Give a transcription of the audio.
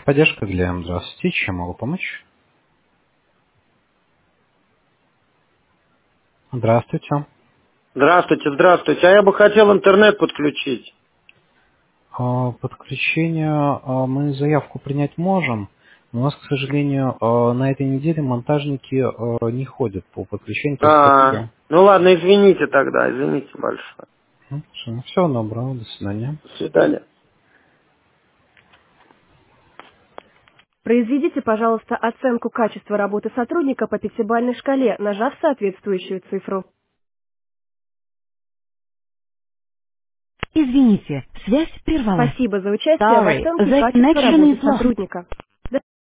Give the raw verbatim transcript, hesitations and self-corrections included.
Техподдержка для М. Здравствуйте. Чем могу помочь? Здравствуйте. Здравствуйте, здравствуйте. А я бы хотел интернет подключить. А, Подключение а, мы заявку принять можем. Но у нас, к сожалению, а, на этой неделе монтажники а, не ходят по подключению, то есть А, спасибо. ну ладно, извините тогда, извините большое. М, всё, Всего доброго, до свидания. До свидания. Произведите, пожалуйста, оценку качества работы сотрудника по пятибалльной шкале, нажав соответствующую цифру. Извините, связь прервалась. Спасибо за участие в Sorry, оценке the качества connection работы is lost. сотрудника.